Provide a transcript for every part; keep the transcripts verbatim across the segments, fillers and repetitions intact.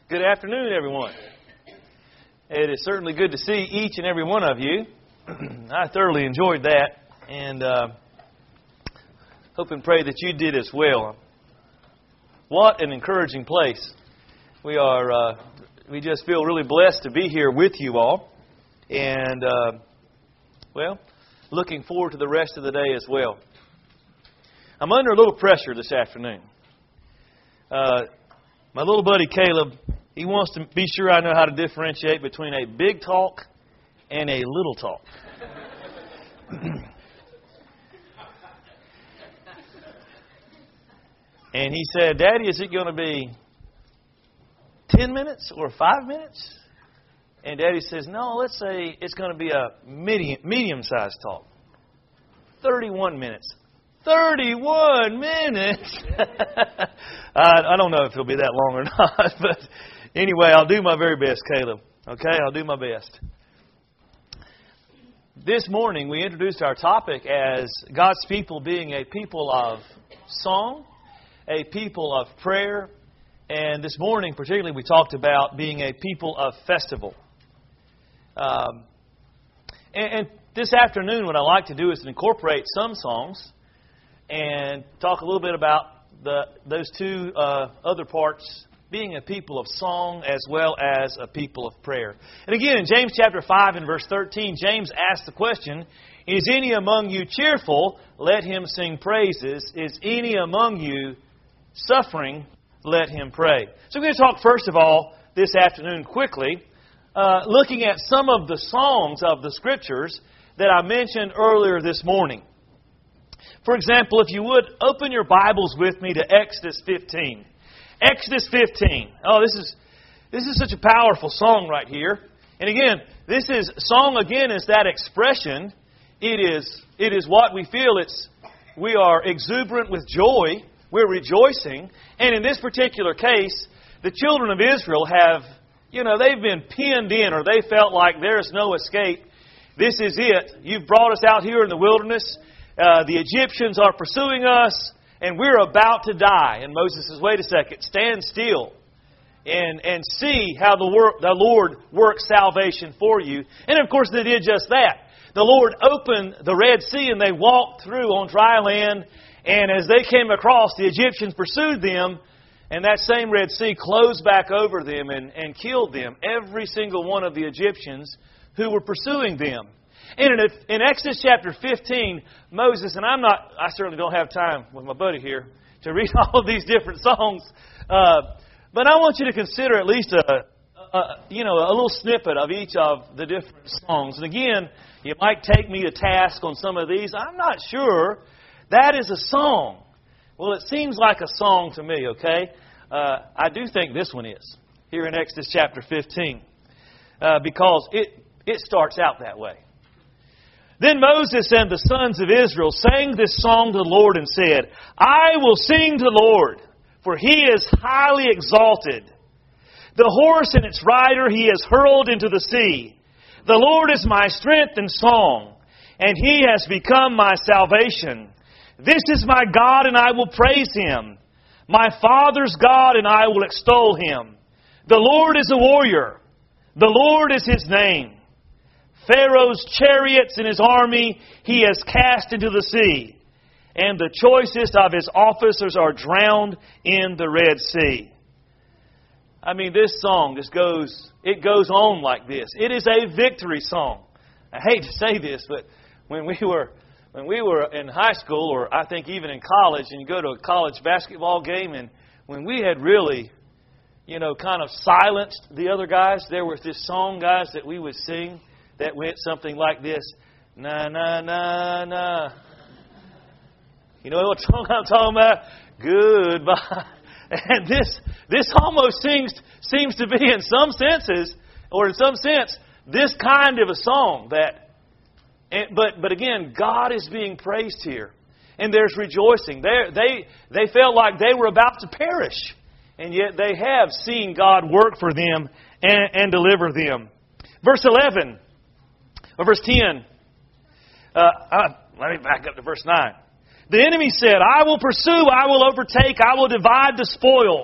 Good afternoon, everyone. It is certainly good to see each and every one of you. I thoroughly enjoyed that, and uh, hope and pray that you did as well. What an encouraging place. We are, uh, we just feel really blessed to be here with you all, and, uh, well, looking forward to the rest of the day as well. I'm under a little pressure this afternoon. Uh, my little buddy Caleb, he wants to be sure I know how to differentiate between a big talk and a little talk. And he said, "Daddy, is it going to be ten minutes or five minutes?" And Daddy says, "No, let's say it's going to be a medium, medium-sized talk. thirty-one minutes. thirty-one minutes! I, I don't know if it'll be that long or not, but anyway, I'll do my very best, Caleb. Okay, I'll do my best. This morning, we introduced our topic as God's people being a people of song, a people of prayer, and this morning, particularly, we talked about being a people of festival. Um, and, and this afternoon, what I like to do is incorporate some songs and talk a little bit about the those two uh, other parts, being a people of song as well as a people of prayer. And again, in James chapter five and verse thirteen, James asks the question, "Is any among you cheerful? Let him sing praises. Is any among you suffering? Let him pray." So we're going to talk first of all this afternoon quickly, uh, looking at some of the songs of the Scriptures that I mentioned earlier this morning. For example, if you would, open your Bibles with me to Exodus fifteen. Exodus fifteen. Oh, this is this is such a powerful song right here. And again, this is song again is that expression. It is it is what we feel. It's we are exuberant with joy. We're rejoicing. And in this particular case, the children of Israel have, you know, they've been pinned in, or they felt like there's no escape. This is it. You've brought us out here in the wilderness. Uh, the Egyptians are pursuing us, and we're about to die. And Moses says, "Wait a second, stand still and and see how the, work, the Lord works salvation for you." And of course, they did just that. The Lord opened the Red Sea, and they walked through on dry land. And as they came across, the Egyptians pursued them, and that same Red Sea closed back over them and, and killed them, every single one of the Egyptians who were pursuing them. And in, in Exodus chapter fifteen, Moses, and I'm not, I certainly don't have time with my buddy here to read all of these different songs, uh, but I want you to consider at least a, a, you know, a little snippet of each of the different songs. And again, you might take me to task on some of these. I'm not sure that is a song. Well, it seems like a song to me, okay? Uh, I do think this one is, here in Exodus chapter fifteen, uh, because it, it starts out that way. "Then Moses and the sons of Israel sang this song to the Lord and said, 'I will sing to the Lord, for He is highly exalted. The horse and its rider He has hurled into the sea. The Lord is my strength and song, and He has become my salvation. This is my God, and I will praise Him. My Father's God, and I will extol Him. The Lord is a warrior. The Lord is His name. Pharaoh's chariots and his army He has cast into the sea, and the choicest of His officers are drowned in the Red Sea.'" I mean, this song just goes, it goes on like this. It is a victory song. I hate to say this, but when we were when we were in high school, or I think even in college, and you go to a college basketball game, and when we had really, you know, kind of silenced the other guys, there was this song, guys, that we would sing that went something like this. Na, na, na, na. You know what song I'm talking about? Goodbye. And this this almost seems, seems to be, in some senses, or in some sense, this kind of a song. that. And, but but again, God is being praised here. And there's rejoicing. They they they felt like they were about to perish. And yet they have seen God work for them and, and deliver them. Verse eleven. Or verse ten. Uh, uh, let me back up to verse nine. "The enemy said, 'I will pursue, I will overtake, I will divide the spoil.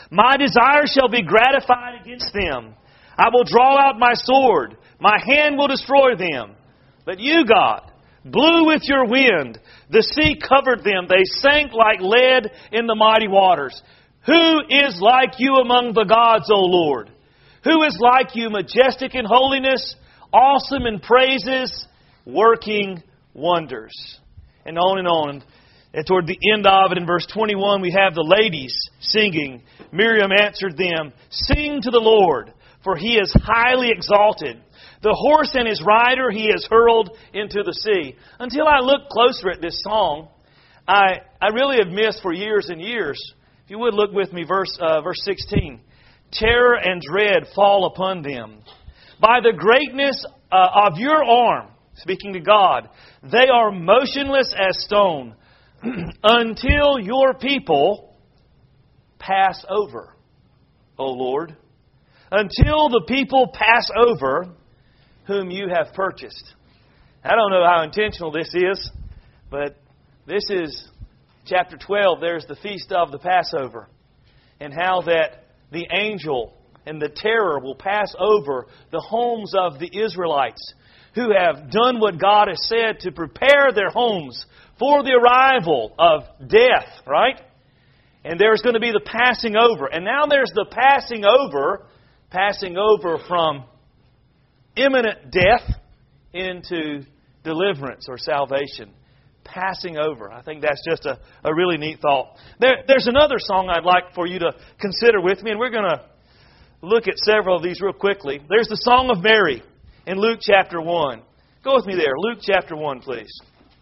My desire shall be gratified against them. I will draw out my sword. My hand will destroy them. But you, God, blew with your wind. The sea covered them. They sank like lead in the mighty waters. Who is like you among the gods, O Lord? Who is like you, majestic in holiness, awesome in praises, working wonders? And on and on. And toward the end of it, in verse twenty-one, we have the ladies singing. Miriam answered them, "Sing to the Lord, for He is highly exalted. The horse and his rider He has hurled into the sea." Until I looked closer at this song, I, I really have missed for years and years. If you would look with me, verse, uh, verse sixteen. Terror and dread fall upon them. By the greatness uh, of your arm, speaking to God, they are motionless as stone until your people pass over, O Lord. Until the people pass over whom you have purchased. I don't know how intentional this is, but this is chapter twelve. There's the feast of the Passover, and how that the angel and the terror will pass over the homes of the Israelites who have done what God has said to prepare their homes for the arrival of death, right? And there's going to be the passing over. And now there's the passing over, passing over from imminent death into deliverance or salvation. Passing over. I think that's just a, a really neat thought. There, there's another song I'd like for you to consider with me, and we're going to look at several of these real quickly. There's the Song of Mary in Luke chapter one. Go with me there. Luke chapter one, please.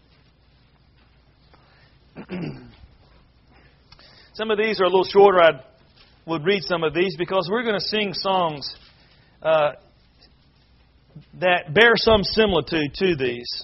Some of these are a little shorter. I would read some of these because we're going to sing songs uh, that bear some similitude to these.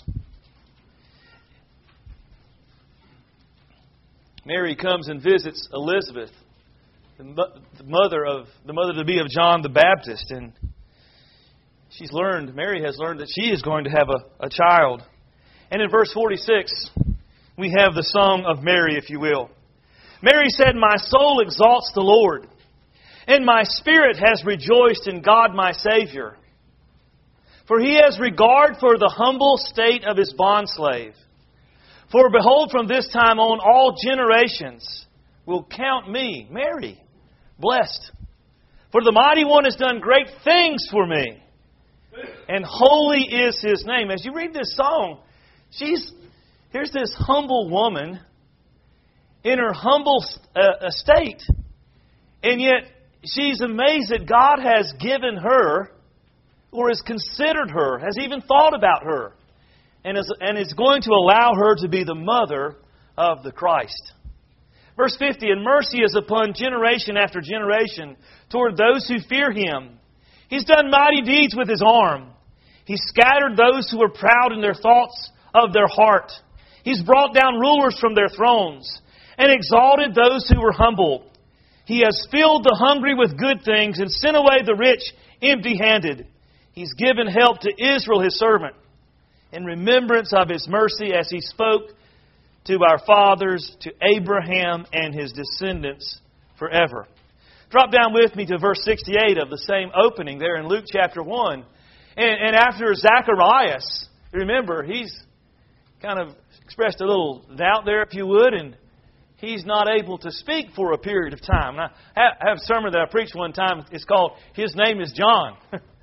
Mary comes and visits Elizabeth, the mother of the mother to be of John the Baptist, and she's learned. Mary has learned that she is going to have a, a child. And in verse forty-six, we have the Song of Mary, if you will. Mary said, "My soul exalts the Lord, and my spirit has rejoiced in God my Savior. For He has regard for the humble state of His bondslave. For behold, from this time on, all generations will count me," Mary, "blessed. For the Mighty One has done great things for me, and holy is His name." As you read this song, she's here's this humble woman in her humble uh, estate, and yet she's amazed that God has given her, or has considered her, has even thought about her, and is, and is going to allow her to be the mother of the Christ. Verse fifty, "And mercy is upon generation after generation toward those who fear Him. He's done mighty deeds with His arm. He scattered those who were proud in their thoughts of their heart. He's brought down rulers from their thrones and exalted those who were humble. He has filled the hungry with good things and sent away the rich empty-handed. He's given help to Israel, His servant, in remembrance of His mercy as He spoke to our fathers, to Abraham and his descendants forever." Drop down with me to verse sixty-eight of the same opening there in Luke chapter one. And, and after Zacharias, remember, he's kind of expressed a little doubt there, if you would, and he's not able to speak for a period of time. And I have a sermon that I preached one time. It's called, "His Name is John."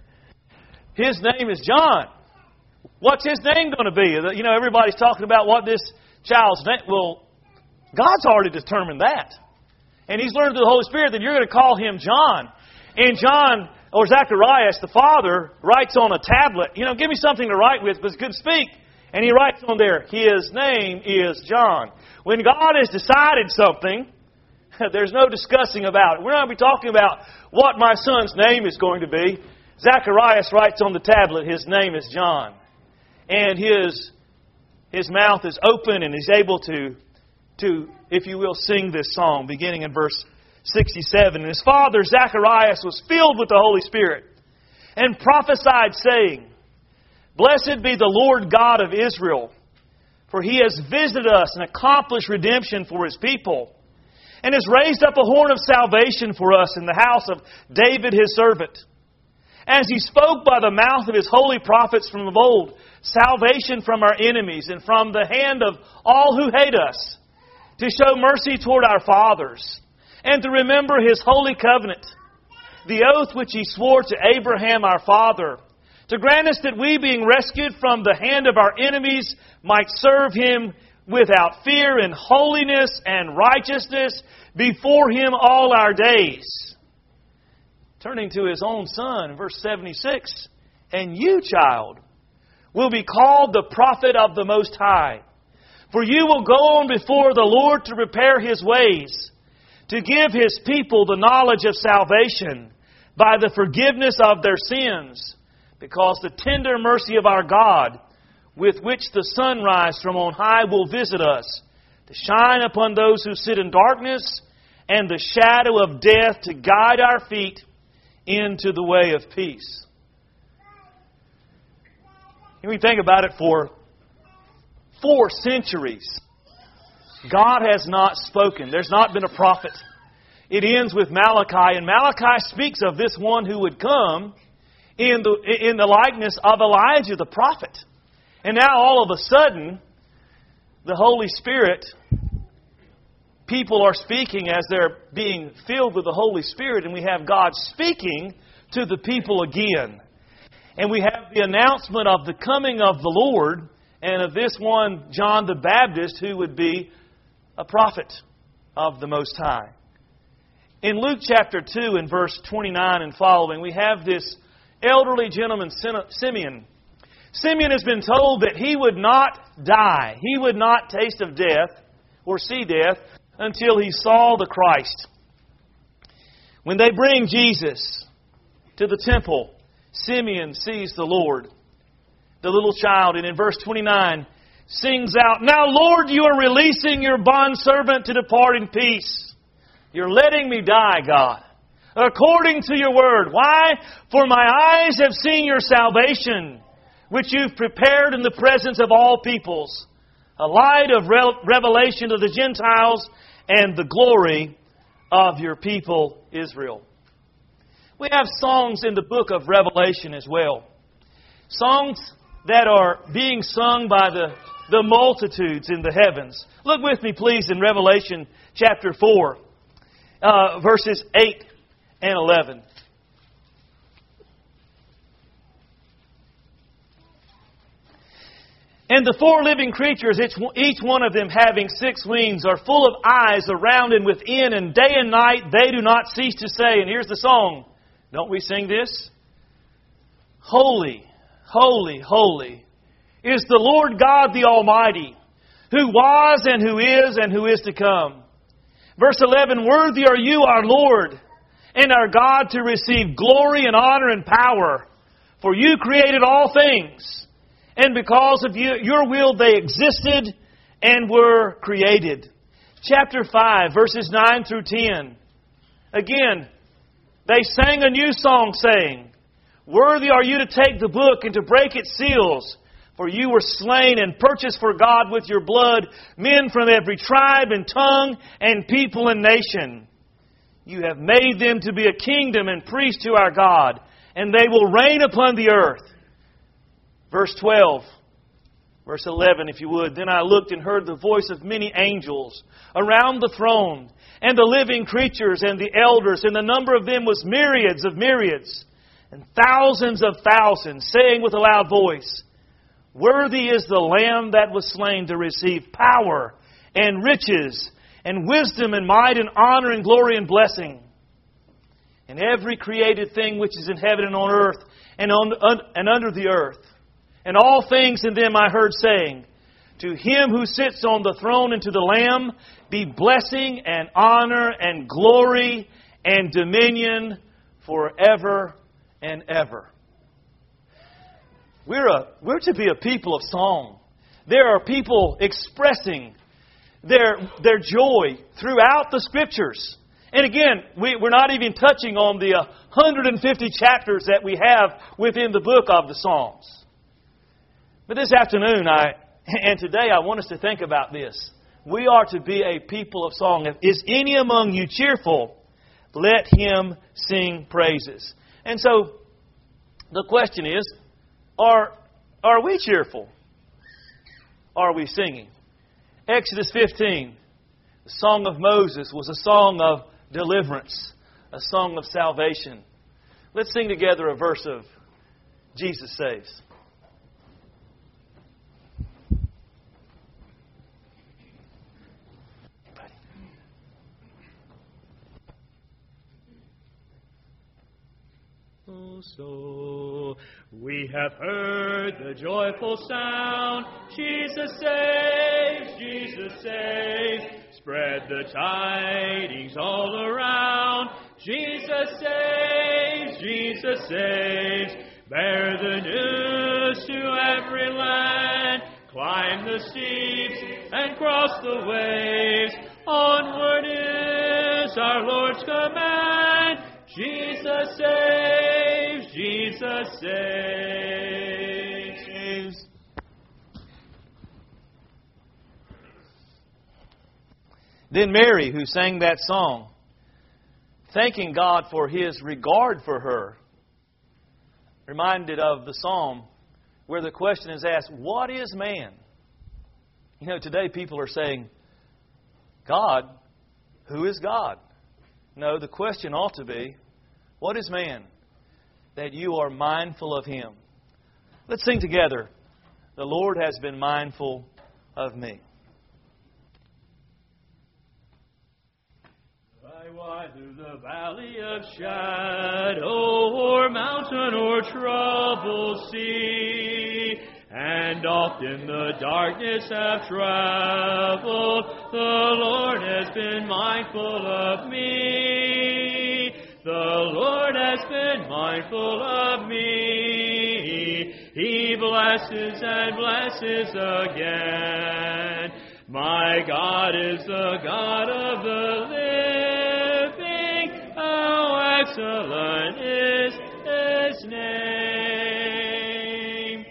His name is John. What's his name going to be? You know, everybody's talking about what this child's name. Well, God's already determined that. And He's learned through the Holy Spirit that you're going to call him John. And John, or Zacharias, the father, writes on a tablet, you know, give me something to write with, but couldn't speak. And he writes on there, "His name is John." When God has decided something, there's no discussing about it. We're not going to be talking about what my son's name is going to be. Zacharias writes on the tablet, "His name is John." And his his mouth is open and he's able to, to, if you will, sing this song, beginning in verse sixty-seven. "And his father Zacharias was filled with the Holy Spirit and prophesied, saying, Blessed be the Lord God of Israel, for He has visited us and accomplished redemption for His people, and has raised up a horn of salvation for us in the house of David his servant. As He spoke by the mouth of His holy prophets from of old, salvation from our enemies and from the hand of all who hate us, to show mercy toward our fathers, and to remember His holy covenant, the oath which He swore to Abraham our father, to grant us that we, being rescued from the hand of our enemies, might serve Him without fear in holiness and righteousness before Him all our days. Turning to His own Son, verse seventy-six, and you, child, will be called the prophet of the Most High. For you will go on before the Lord to prepare His ways, to give His people the knowledge of salvation by the forgiveness of their sins, because the tender mercy of our God, with which the sunrise from on high will visit us, to shine upon those who sit in darkness and the shadow of death, to guide our feet into the way of peace. And we think about it, for four centuries, God has not spoken. There's not been a prophet. It ends with Malachi, and Malachi speaks of this one who would come in the, in the likeness of Elijah the prophet. And now all of a sudden, the Holy Spirit, people are speaking as they're being filled with the Holy Spirit, and we have God speaking to the people again. And we have the announcement of the coming of the Lord, and of this one, John the Baptist, who would be a prophet of the Most High. In Luke chapter two and verse twenty-nine and following, we have this elderly gentleman, Simeon. Simeon has been told that he would not die. He would not taste of death or see death until he saw the Christ. When they bring Jesus to the temple, Simeon sees the Lord, the little child, and in verse twenty-nine sings out, "Now, Lord, you are releasing your bondservant to depart in peace. You're letting me die, God, according to your word. Why? For my eyes have seen your salvation, which you've prepared in the presence of all peoples, a light of revelation to the Gentiles and the glory of your people Israel." We have songs in the book of Revelation as well. Songs that are being sung by the, the multitudes in the heavens. Look with me, please, in Revelation chapter four, uh, verses eight and eleven. "And the four living creatures, each one of them having six wings, are full of eyes around and within, and day and night they do not cease to say," and here's the song. Don't we sing this? "Holy, holy, holy is the Lord God the Almighty, who was and who is and who is to come." Verse eleven, "Worthy are you, our Lord, and our God, to receive glory and honor and power. For you created all things, and because of you, your will they existed and were created." Chapter five, verses nine through ten. Again, they sang a new song, saying, "Worthy are you to take the book and to break its seals. For you were slain and purchased for God with your blood men from every tribe and tongue and people and nation. You have made them to be a kingdom and priests to our God, and they will reign upon the earth." Verse twelve, verse eleven, if you would. "Then I looked and heard the voice of many angels around the throne, and the living creatures and the elders, and the number of them was myriads of myriads, and thousands of thousands, saying with a loud voice, Worthy is the Lamb that was slain to receive power and riches and wisdom and might and honor and glory and blessing. And every created thing which is in heaven and on earth and on un, and under the earth, and all things in them I heard saying, To Him who sits on the throne and to the Lamb be blessing and honor and glory and dominion forever and ever." We're, a, we're to be a people of song. There are people expressing their, their joy throughout the Scriptures. And again, we, we're not even touching on the uh, one hundred fifty chapters that we have within the book of the Psalms. But this afternoon, I and today, I want us to think about this. We are to be a people of song. If is any among you cheerful, let him sing praises. And so, the question is, are, are we cheerful? Are we singing? Exodus fifteen, the song of Moses, was a song of deliverance, a song of salvation. Let's sing together a verse of Jesus Saves. So we have heard the joyful sound. Jesus saves, Jesus saves. Spread the tidings all around. Jesus saves, Jesus saves. Bear the news to every land. Climb the steeps and cross the waves. Onward is our Lord's command. Jesus saves, Jesus saves. Then Mary, who sang that song, thanking God for His regard for her, reminded of the psalm where the question is asked, what is man? You know, today people are saying, God, who is God? No, the question ought to be, what is man? That you are mindful of him. Let's sing together. The Lord has been mindful of me. I walk through the valley of shadow, or mountain or troubled sea, and oft in the darkness have traveled, the Lord has been mindful of me. The Lord has been mindful of me. He blesses and blesses again. My God is the God of the living. How excellent is His name.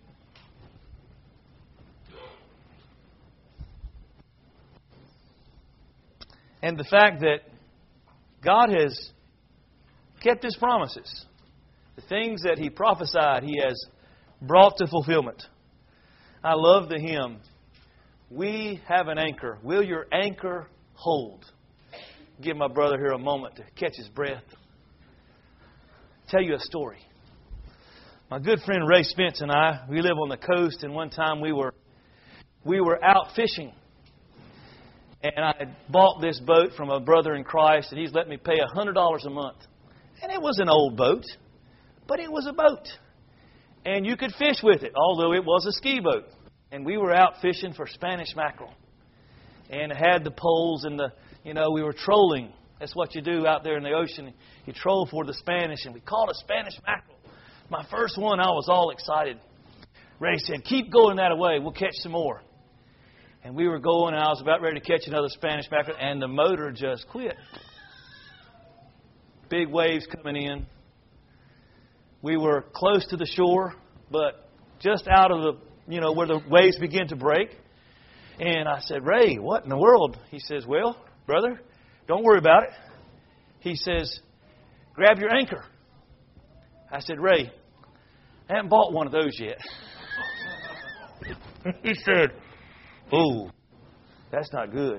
And the fact that God has kept His promises, the things that He prophesied, He has brought to fulfillment. I love the hymn, we have an anchor. Will your anchor hold? Give my brother here a moment to catch his breath. Tell you a story. My good friend Ray Spence and I, we live on the coast, and one time we were we were out fishing. And I had bought this boat from a brother in Christ, and he's let me pay one hundred dollars a month. And it was an old boat, but it was a boat. And you could fish with it, although it was a ski boat. And we were out fishing for Spanish mackerel. And it had the poles and the, you know, we were trolling. That's what you do out there in the ocean. You troll for the Spanish. And we caught a Spanish mackerel. My first one, I was all excited. Ray said, keep going that way. We'll catch some more. And we were going, and I was about ready to catch another Spanish mackerel. And the motor just quit. Big waves coming in. We were close to the shore, but just out of the, you know, where the waves begin to break. And I said, Ray, what in the world? He says, well, brother, don't worry about it. He says, grab your anchor. I said, Ray, I haven't bought one of those yet. He said, oh, that's not good.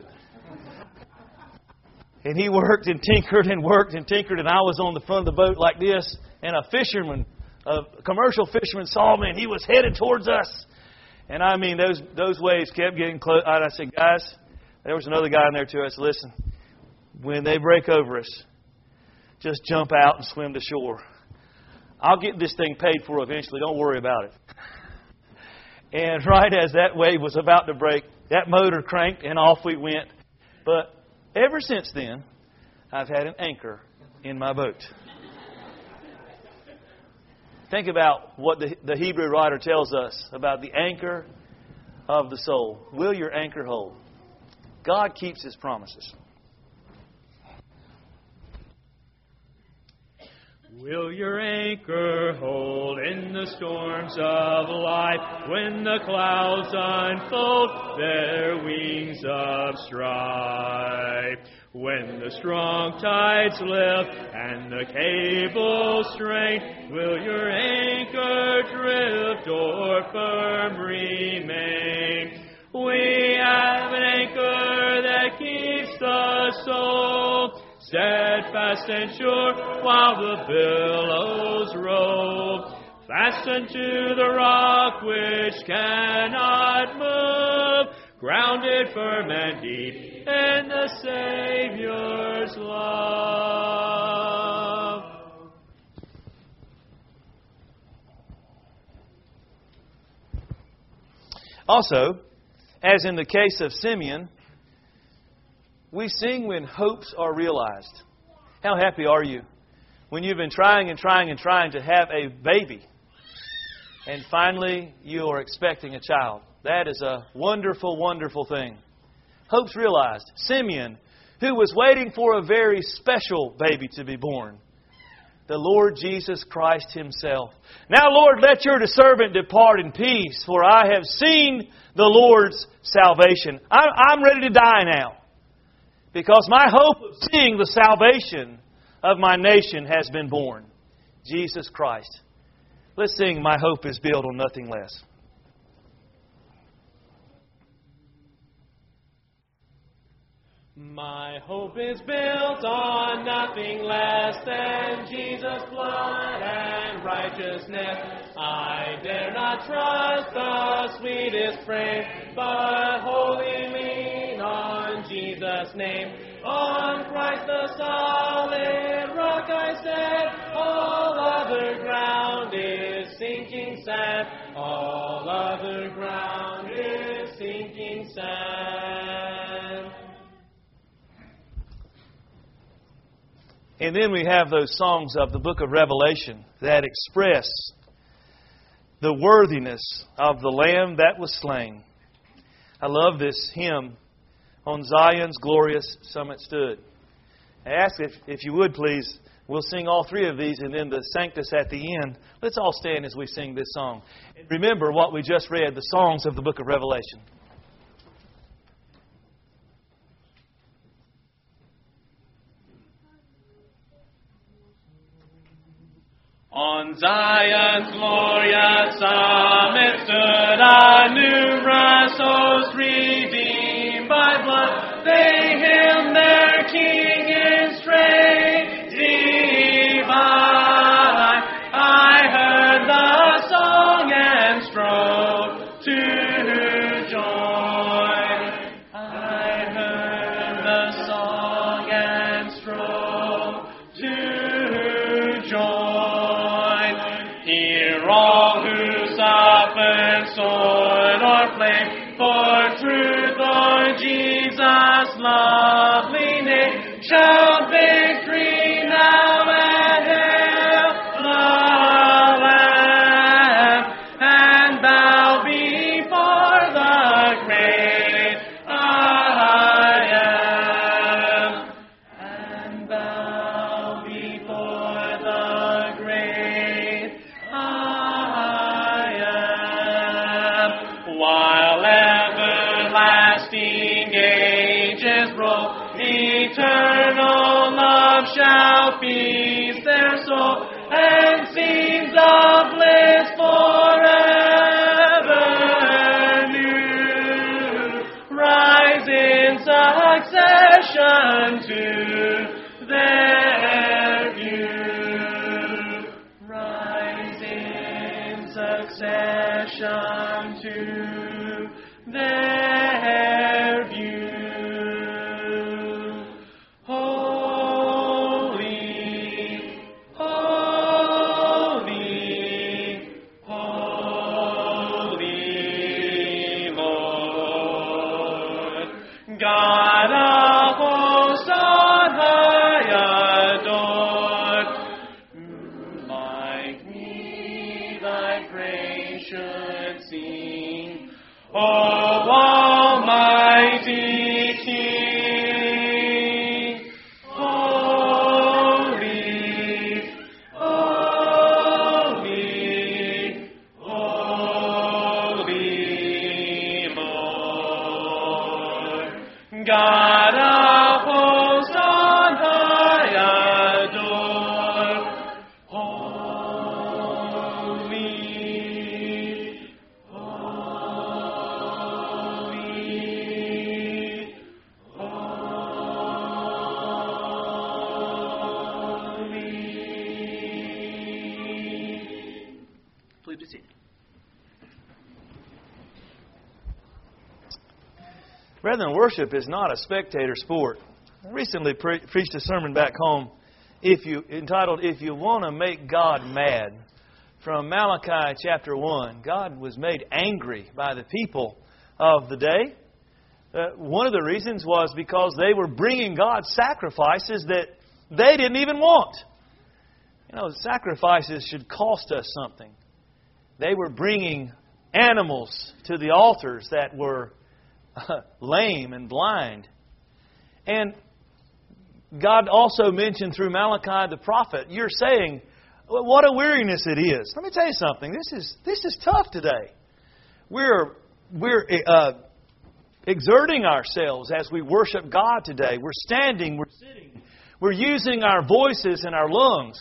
And he worked and tinkered and worked and tinkered, and I was on the front of the boat like this, and a fisherman, a commercial fisherman saw me, and he was headed towards us. And I mean, those those waves kept getting close. And I said, guys, there was another guy in there too. I said, listen, when they break over us, just jump out and swim to shore. I'll get this thing paid for eventually. Don't worry about it. And right as that wave was about to break, that motor cranked and off we went. But ever since then, I've had an anchor in my boat. Think about what the, the Hebrew writer tells us about the anchor of the soul. Will your anchor hold? God keeps His promises. Will your anchor hold in the storms of life when the clouds unfold their wings of strife? When the strong tides lift and the cables strain, will your anchor drift or firm remain? We have an anchor that keeps the soul steadfast and sure while the billows roll. Fastened to the rock which cannot move, grounded firm and deep in the Savior's love. Also, as in the case of Simeon, we sing when hopes are realized. How happy are you when you've been trying and trying and trying to have a baby and finally you are expecting a child? That is a wonderful, wonderful thing. Hopes realized. Simeon, who was waiting for a very special baby to be born, the Lord Jesus Christ Himself. Now, Lord, let your servant depart in peace, for I have seen the Lord's salvation. I'm ready to die now, because my hope of seeing the salvation of my nation has been born. Jesus Christ. Let's sing, My Hope is Built on Nothing Less. My hope is built on nothing less than Jesus' blood and righteousness. I dare not trust the sweetest frame, but wholly lean on Jesus' name. On Christ the solid rock I stand. All other ground is sinking sand. All other ground is sinking sand. And then we have those songs of the book of Revelation that express the worthiness of the Lamb that was slain. I love this hymn, On Zion's Glorious Summit Stood. I ask if, if you would please, we'll sing all three of these and then the Sanctus at the end. Let's all stand as we sing this song. Remember what we just read, the songs of the book of Revelation. On Zion's glorious summit stood a numerous host redeemed by blood. They hymned their King in strain divine. I heard the song and strove to join. I heard the song and strove to join. All who suffer sword or flame for truth or Jesus' lovely name shout victory now and hail the Lamb and bow before the great I am and bow before the great while everlasting ages roll, eternal love shall feast their soul, and scenes of bliss forever new rise in succession to their view. Rise in succession to their view. Holy, holy, holy Lord, God of hosts on high adored, who like me thy praise should sing. O Almighty King, holy, holy, be seated. Brethren, worship is not a spectator sport. I recently pre- preached a sermon back home if you entitled, If You Want to Make God Mad, from Malachi chapter one. God was made angry by the people of the day. Uh, one of the reasons was because they were bringing God sacrifices that they didn't even want. You know, sacrifices should cost us something. They were bringing animals to the altars that were uh, lame and blind. And God also mentioned through Malachi the prophet, you're saying, what a weariness it is. Let me tell you something. This is this is tough today. We're we're uh, exerting ourselves as we worship God today. We're standing, we're sitting, we're using our voices and our lungs.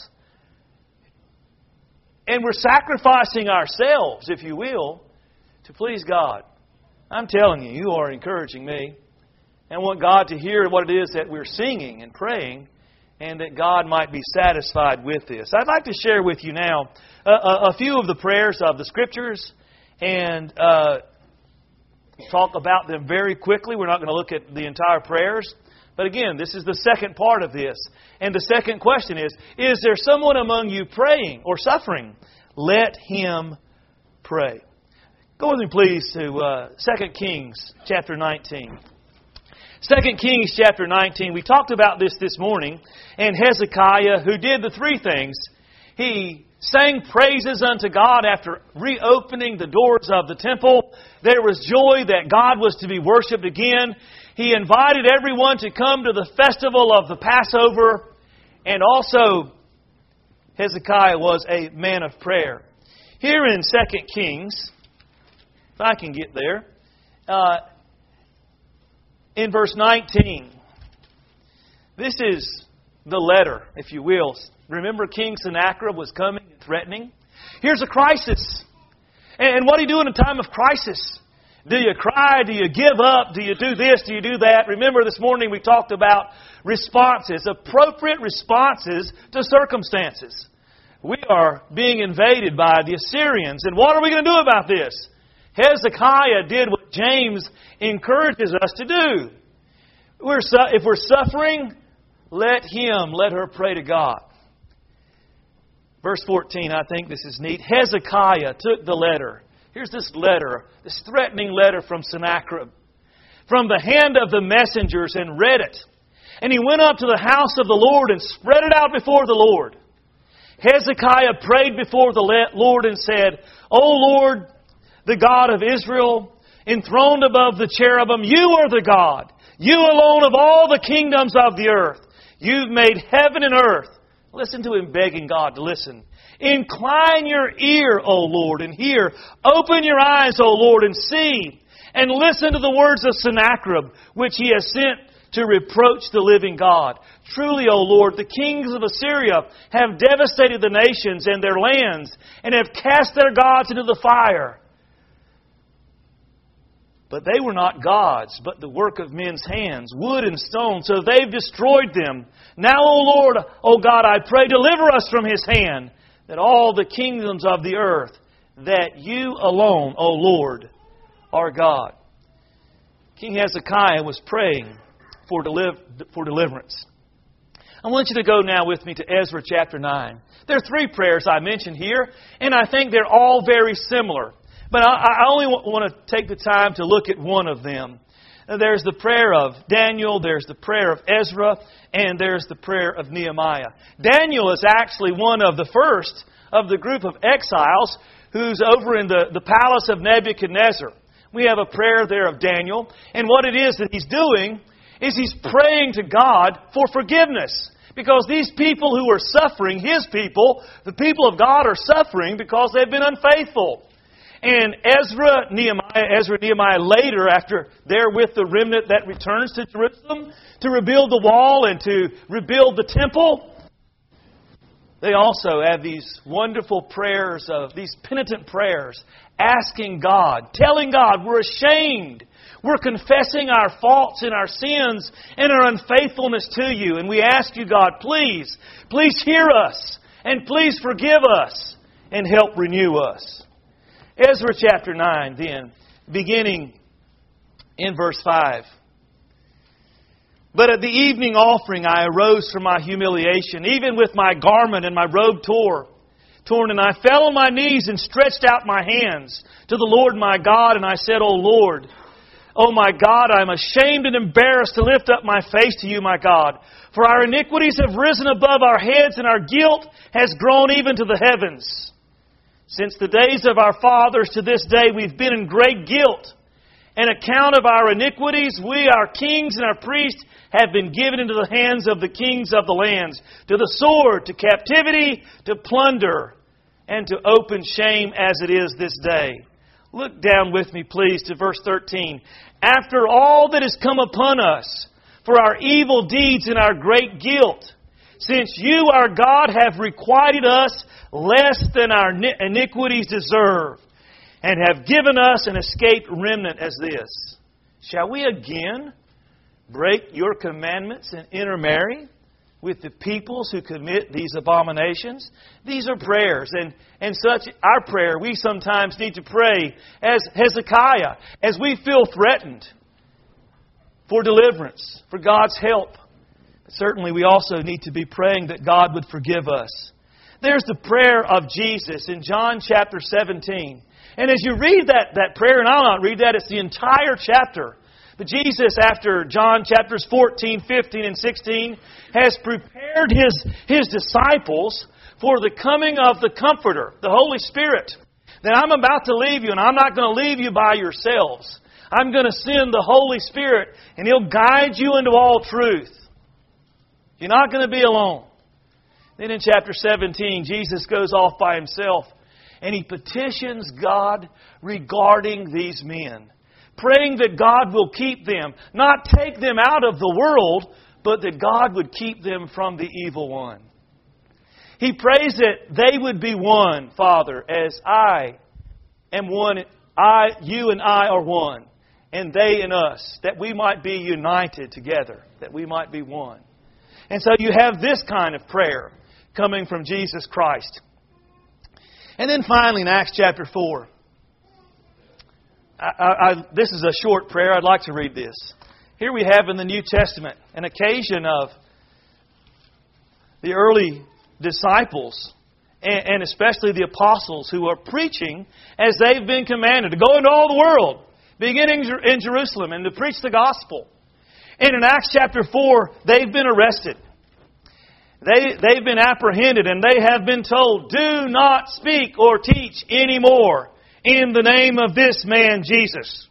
And we're sacrificing ourselves, if you will, to please God. I'm telling you, you are encouraging me. And want God to hear what it is that we're singing and praying, and that God might be satisfied with this. I'd like to share with you now a, a, a few of the prayers of the Scriptures and uh, talk about them very quickly. We're not going to look at the entire prayers. But again, this is the second part of this. And the second question is, is there someone among you praying or suffering? Let him pray. Go with me, please, to uh, Second Kings chapter nineteen. Second Kings chapter nineteen. We talked about this this morning. And Hezekiah, who did the three things, he sang praises unto God after reopening the doors of the temple. There was joy that God was to be worshipped again. He invited everyone to come to the festival of the Passover. And also, Hezekiah was a man of prayer. Here in Second Kings, if I can get there, uh, in verse nineteen, this is the letter, if you will. Remember, King Sennacherib was coming and threatening. Here's a crisis. And what do you do in a time of crisis? Do you cry? Do you give up? Do you do this? Do you do that? Remember, this morning we talked about responses, appropriate responses to circumstances. We are being invaded by the Assyrians. And what are we going to do about this? Hezekiah did what James encourages us to do. We're su- if we're suffering, let him, let her pray to God. Verse fourteen, I think this is neat. Hezekiah took the letter. Here's this letter, this threatening letter from Sennacherib, from the hand of the messengers, and read it. And he went up to the house of the Lord and spread it out before the Lord. Hezekiah prayed before the Lord and said, O Lord, the God of Israel, enthroned above the cherubim, you are the God. You alone of all the kingdoms of the earth. You've made heaven and earth. Listen to him begging God to listen. Incline your ear, O Lord, and hear. Open your eyes, O Lord, and see. And listen to the words of Sennacherib, which he has sent to reproach the living God. Truly, O Lord, the kings of Assyria have devastated the nations and their lands, and have cast their gods into the fire. But they were not gods, but the work of men's hands, wood and stone, so they've destroyed them. Now, O Lord, O God, I pray, deliver us from his hand, that all the kingdoms of the earth, that you alone, O Lord, are God. King Hezekiah was praying for, deliv- for deliverance. I want you to go now with me to Ezra chapter nine. There are three prayers I mentioned here, and I think they're all very similar. But I, I only want to take the time to look at one of them. There's the prayer of Daniel, there's the prayer of Ezra, and there's the prayer of Nehemiah. Daniel is actually one of the first of the group of exiles who's over in the, the palace of Nebuchadnezzar. We have a prayer there of Daniel, and what it is that he's doing is he's praying to God for forgiveness. Because these people who are suffering, his people, the people of God, are suffering because they've been unfaithful. And Ezra, Nehemiah, Ezra, Nehemiah later, after they're with the remnant that returns to Jerusalem to rebuild the wall and to rebuild the temple, they also have these wonderful prayers of these penitent prayers, asking God, telling God, we're ashamed. We're confessing our faults and our sins and our unfaithfulness to you. And we ask you, God, please, please hear us and please forgive us and help renew us. Ezra chapter nine, then, beginning in verse five. But at the evening offering I arose from my humiliation, even with my garment and my robe tore, torn, and I fell on my knees and stretched out my hands to the Lord my God, and I said, O Lord, O my God, I am ashamed and embarrassed to lift up my face to you, my God. For our iniquities have risen above our heads, and our guilt has grown even to the heavens. Since the days of our fathers to this day, we've been in great guilt. An account of our iniquities, we, our kings and our priests, have been given into the hands of the kings of the lands, to the sword, to captivity, to plunder, and to open shame as it is this day. Look down with me, please, to verse thirteen. After all that has come upon us, for our evil deeds and our great guilt, since you, our God, have requited us less than our iniquities deserve, and have given us an escaped remnant as this, shall we again break your commandments and intermarry with the peoples who commit these abominations? These are prayers, and, and such our prayer we sometimes need to pray as Hezekiah, as we feel threatened for deliverance, for God's help. Certainly we also need to be praying that God would forgive us. There's the prayer of Jesus in John chapter seventeen. And as you read that, that prayer, and I'll not read that, it's the entire chapter. But Jesus, after John chapters fourteen, fifteen, and sixteen, has prepared His, His disciples for the coming of the Comforter, the Holy Spirit. That I'm about to leave you, and I'm not going to leave you by yourselves. I'm going to send the Holy Spirit, and He'll guide you into all truth. You're not going to be alone. Then in chapter seventeen, Jesus goes off by Himself, and He petitions God regarding these men, praying that God will keep them, not take them out of the world, but that God would keep them from the evil one. He prays that they would be one, Father, as I am one, I, you and I are one, and they and us, that we might be united together, that we might be one. And so you have this kind of prayer coming from Jesus Christ. And then finally in Acts chapter four, I, I, I, this is a short prayer. I'd like to read this. Here we have in the New Testament an occasion of the early disciples, and, and especially the apostles, who are preaching as they've been commanded to go into all the world, beginning in Jerusalem, and to preach the gospel. And in Acts chapter four, they've been arrested. They, they've been apprehended, and they have been told, do not speak or teach anymore in the name of this man, Jesus.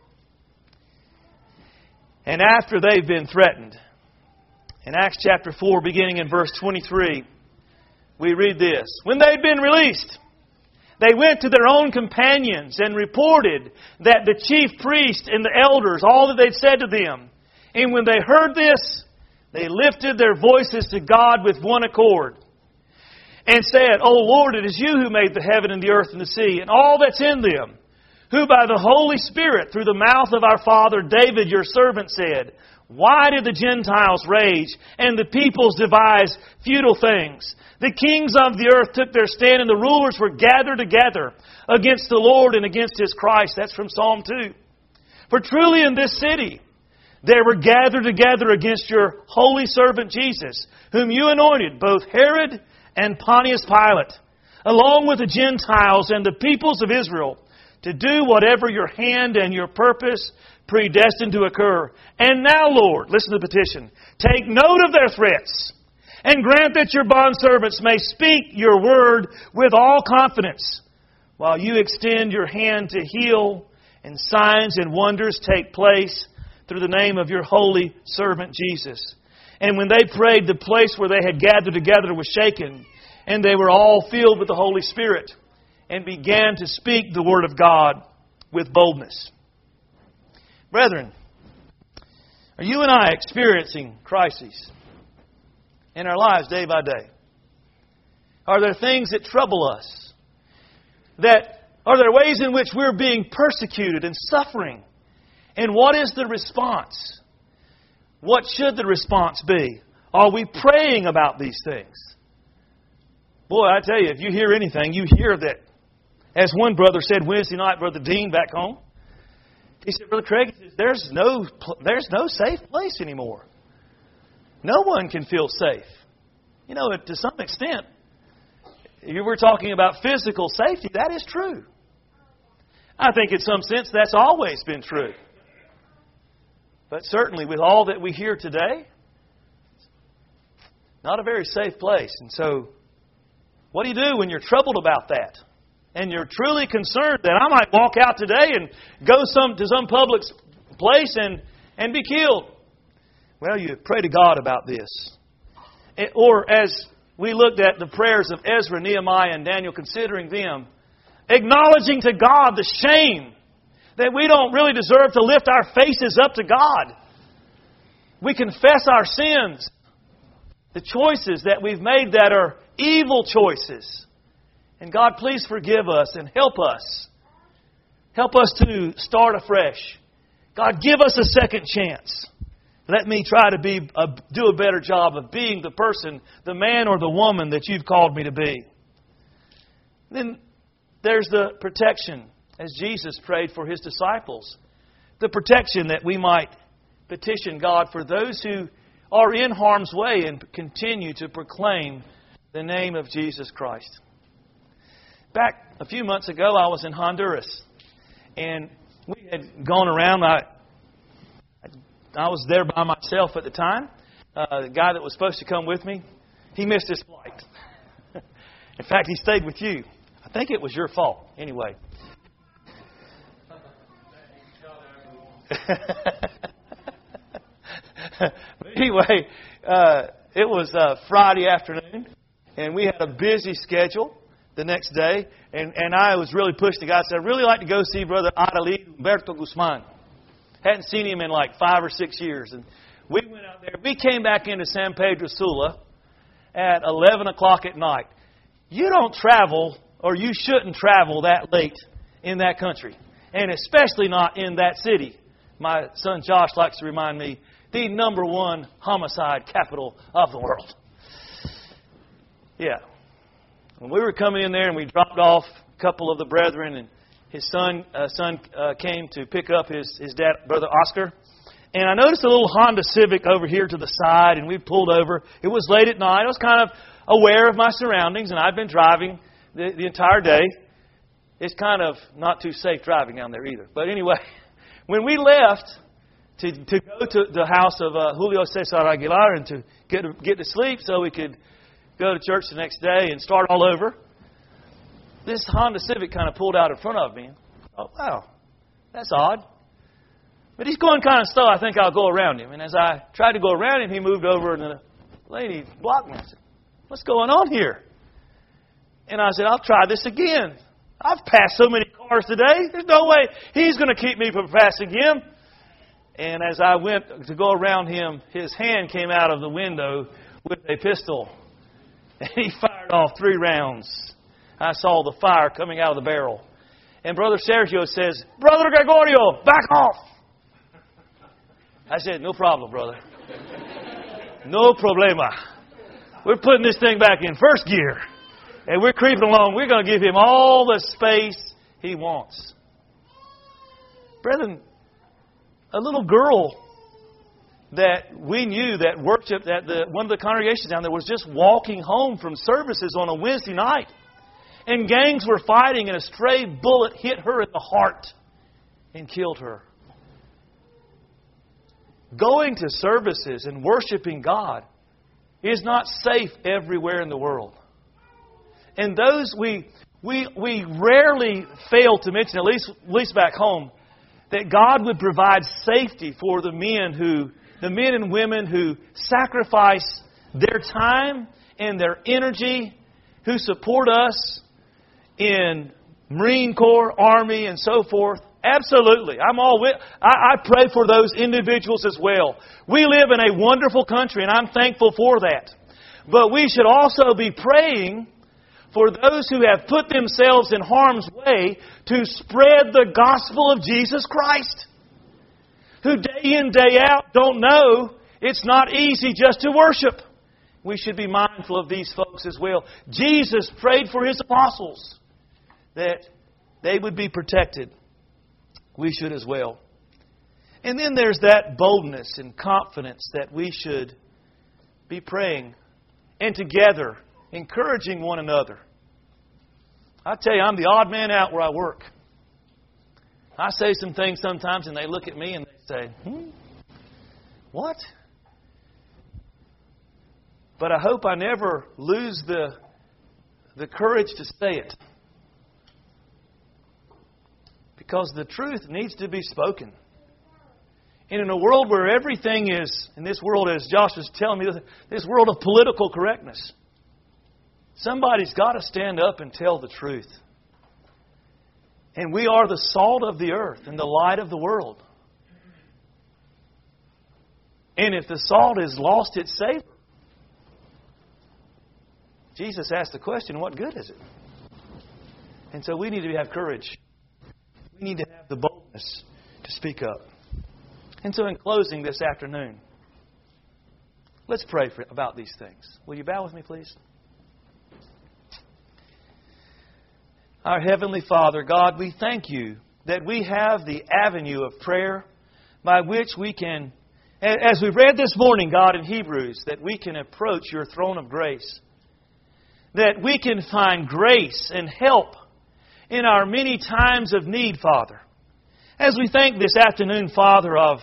And after they've been threatened, in Acts chapter four, beginning in verse twenty-three, we read this. When they'd been released, they went to their own companions and reported that the chief priest and the elders, all that they'd said to them. And when they heard this, they lifted their voices to God with one accord and said, O Lord, it is you who made the heaven and the earth and the sea and all that's in them, who by the Holy Spirit, through the mouth of our father David, your servant, said, why did the Gentiles rage and the peoples devise futile things? The kings of the earth took their stand, and the rulers were gathered together against the Lord and against His Christ. That's from Psalm two. For truly in this city they were gathered together against your holy servant Jesus, whom you anointed, both Herod and Pontius Pilate, along with the Gentiles and the peoples of Israel, to do whatever your hand and your purpose predestined to occur. And now, Lord, listen to the petition, take note of their threats, and grant that your bondservants may speak your word with all confidence, while you extend your hand to heal, and signs and wonders take place through the name of your holy servant Jesus. And when they prayed, the place where they had gathered together was shaken, and they were all filled with the Holy Spirit, and began to speak the word of God with boldness. Brethren, are you and I experiencing crises in our lives day by day? Are there things that trouble us? That are there ways in which we're being persecuted and suffering? And what is the response? What should the response be? Are we praying about these things? Boy, I tell you, if you hear anything, you hear that As one brother said Wednesday night, Brother Dean back home, he said, Brother Craig, there's no, there's no safe place anymore. No one can feel safe. You know, to some extent, you were talking about physical safety. That is true. I think in some sense that's always been true. But certainly with all that we hear today, not a very safe place. And so, what do you do when you're troubled about that? And you're truly concerned that I might walk out today and go some to some public place and, and be killed. Well, you pray to God about this. Or as we looked at the prayers of Ezra, Nehemiah, and Daniel, considering them, acknowledging to God the shame that we don't really deserve to lift our faces up to God. We confess our sins, the choices that we've made that are evil choices. And God, please forgive us and help us. Help us to start afresh. God, give us a second chance. Let me try to be a, do a better job of being the person, the man or the woman that you've called me to be. Then there's the protection, as Jesus prayed for His disciples. The protection that we might petition God for those who are in harm's way and continue to proclaim the name of Jesus Christ. Back a few months ago, I was in Honduras. And we had gone around. I, I was there by myself at the time. Uh, the guy that was supposed to come with me, he missed his flight. In fact, he stayed with you. I think it was your fault. Anyway. Anyway, uh, it was uh, Friday afternoon, and we had a busy schedule the next day, and, and I was really pushing the guy. I said, I'd really like to go see Brother Adalid Humberto Guzman. Hadn't seen him in like five or six years. And we went out there. We came back into San Pedro Sula at eleven o'clock at night. You don't travel, or you shouldn't travel that late in that country, and especially not in that city. My son Josh likes to remind me, the number one homicide capital of the world. Yeah. When we were coming in there and we dropped off a couple of the brethren, and his son uh, son uh, came to pick up his, his dad, Brother Oscar. And I noticed a little Honda Civic over here to the side, and we pulled over. It was late at night. I was kind of aware of my surroundings, and I'd been driving the, the entire day. It's kind of not too safe driving down there either. But anyway, when we left to, to go to the house of uh, Julio Cesar Aguilar and to get to, get to sleep so we could go to church the next day and start all over, this Honda Civic kind of pulled out in front of me. Oh, wow, that's odd. But he's going kind of slow. I think I'll go around him. And as I tried to go around him, he moved over and the lady blocked me. I said, what's going on here? And I said, I'll try this again. I've passed so many cars today. There's no way he's going to keep me from passing him. And as I went to go around him, his hand came out of the window with a pistol. And he fired off three rounds. I saw the fire coming out of the barrel. And Brother Sergio says, Brother Gregorio, back off. I said, no problem, brother. No problema. We're putting this thing back in first gear. And we're creeping along. We're going to give him all the space he wants. Brethren, a little girl that we knew that worshiped at the, one of the congregations down there was just walking home from services on a Wednesday night. And gangs were fighting, and a stray bullet hit her in the heart and killed her. Going to services and worshiping God is not safe everywhere in the world. And those we we we rarely fail to mention, at least at least back home, that God would provide safety for the men who the men and women who sacrifice their time and their energy, who support us in Marine Corps, Army, and so forth. Absolutely. I'm all with, I, I pray for those individuals as well. We live in a wonderful country, and I'm thankful for that. But we should also be praying for those who have put themselves in harm's way to spread the gospel of Jesus Christ. Who day in, day out don't know it's not easy just to worship. We should be mindful of these folks as well. Jesus prayed for His apostles that they would be protected, we should as well. And then there's that boldness and confidence that we should be praying and together encouraging one another. I tell you, I'm the odd man out where I work. I say some things sometimes and they look at me and they say, hmm, what? But I hope I never lose the, the courage to say it. Because the truth needs to be spoken. And in a world where everything is, in this world, as Josh was telling me, this world of political correctness, somebody's got to stand up and tell the truth. And we are the salt of the earth and the light of the world. And if the salt has lost its savor, Jesus asked the question, what good is it? And so we need to have courage. We need to have the boldness to speak up. And so in closing this afternoon, let's pray for, about these things. Will you bow with me, please? Our Heavenly Father, God, we thank You that we have the avenue of prayer by which we can, as we read this morning, God, in Hebrews, that we can approach Your throne of grace. That we can find grace and help in our many times of need, Father. As we think this afternoon, Father, of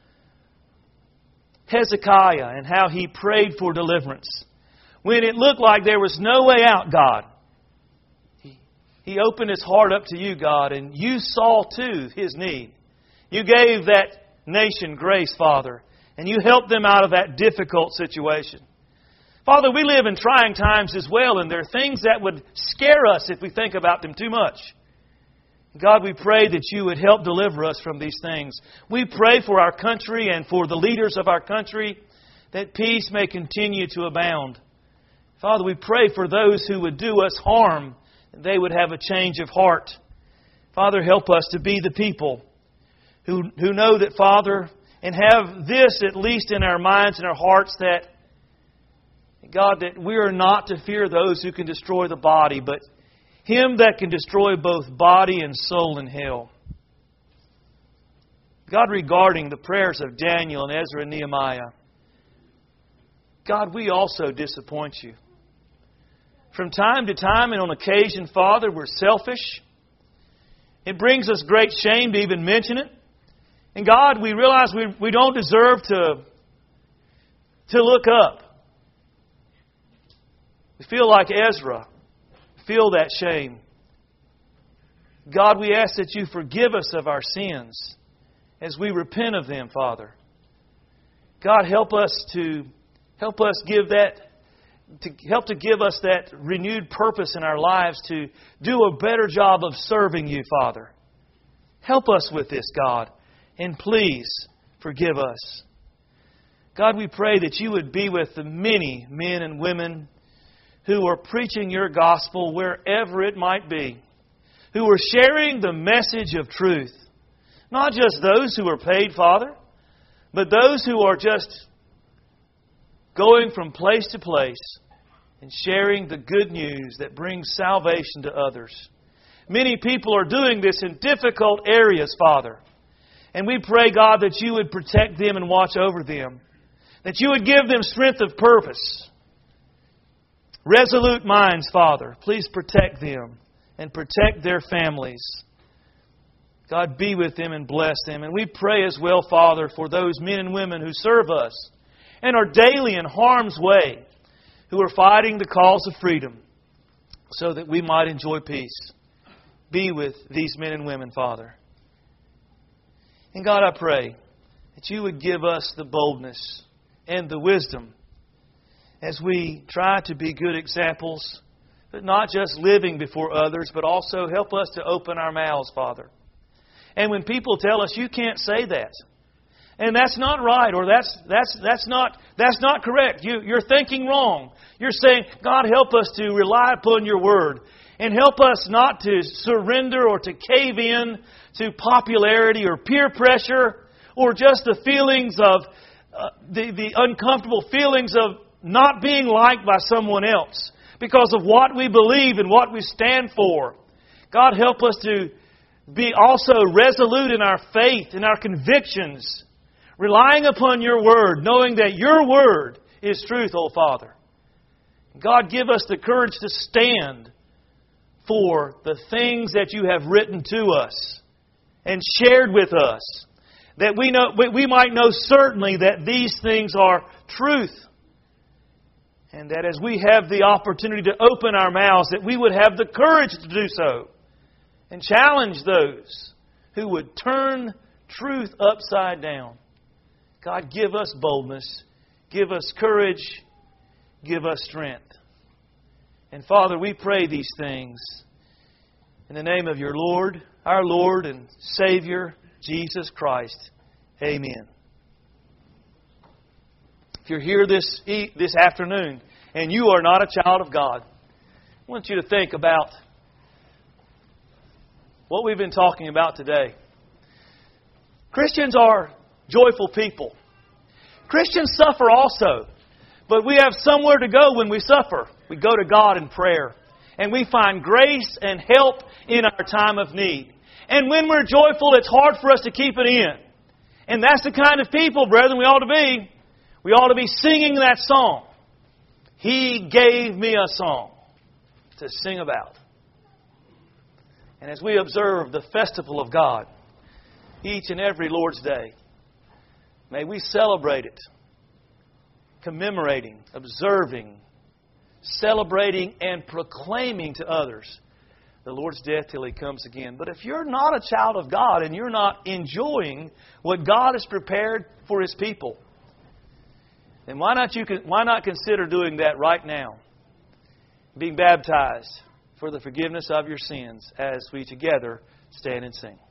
Hezekiah and how he prayed for deliverance. When it looked like there was no way out, God, he, he opened his heart up to You, God, and You saw too his need. You gave that nation grace, Father, and You helped them out of that difficult situation. Father, we live in trying times as well, and there are things that would scare us if we think about them too much. God, we pray that You would help deliver us from these things. We pray for our country and for the leaders of our country that peace may continue to abound. Father, we pray for those who would do us harm, that they would have a change of heart. Father, help us to be the people who, who know that, Father, and have this at least in our minds and our hearts, that God, that we are not to fear those who can destroy the body, but Him that can destroy both body and soul in hell. God, regarding the prayers of Daniel and Ezra and Nehemiah, God, we also disappoint You. From time to time and on occasion, Father, we're selfish. It brings us great shame to even mention it. And God, we realize we, we don't deserve to, to look up. We feel like Ezra. Feel that shame. God, we ask that You forgive us of our sins as we repent of them, Father. God, help us to help us give that to help to give us that renewed purpose in our lives to do a better job of serving You, Father. Help us with this, God, and please forgive us. God, we pray that You would be with the many men and women who are preaching Your gospel wherever it might be, who are sharing the message of truth. Not just those who are paid, Father, but those who are just going from place to place and sharing the good news that brings salvation to others. Many people are doing this in difficult areas, Father. And we pray, God, that You would protect them and watch over them. That You would give them strength of purpose. Resolute minds, Father. Please protect them and protect their families. God, be with them and bless them. And we pray as well, Father, for those men and women who serve us and are daily in harm's way, who are fighting the cause of freedom so that we might enjoy peace. Be with these men and women, Father. And God, I pray that You would give us the boldness and the wisdom as we try to be good examples, but not just living before others, but also help us to open our mouths, Father. And when people tell us, you can't say that, and that's not right, or that's that's that's not that's not correct. You you're thinking wrong. You're saying, God, help us to rely upon Your Word, and help us not to surrender or to cave in to popularity or peer pressure, or just the feelings of uh, the the uncomfortable feelings of not being liked by someone else because of what we believe and what we stand for. God, help us to be also resolute in our faith, in our convictions, relying upon Your Word, knowing that Your Word is truth, O Father. God, give us the courage to stand for the things that You have written to us and shared with us, that we know we might know certainly that these things are truth. And that as we have the opportunity to open our mouths, that we would have the courage to do so and challenge those who would turn truth upside down. God, give us boldness, give us courage, give us strength. And Father, we pray these things in the name of Your Lord, our Lord and Savior, Jesus Christ. Amen. If you're here this this afternoon and you are not a child of God, I want you to think about what we've been talking about today. Christians are joyful people. Christians suffer also, but we have somewhere to go when we suffer. We go to God in prayer, and we find grace and help in our time of need. And when we're joyful, it's hard for us to keep it in. And that's the kind of people, brethren, we ought to be. We ought to be singing that song. He gave me a song to sing about. And as we observe the festival of God each and every Lord's Day, may we celebrate it, commemorating, observing, celebrating, and proclaiming to others the Lord's death till He comes again. But if you're not a child of God and you're not enjoying what God has prepared for His people, then why not you why not consider doing that right now? Being baptized for the forgiveness of your sins as we together stand and sing.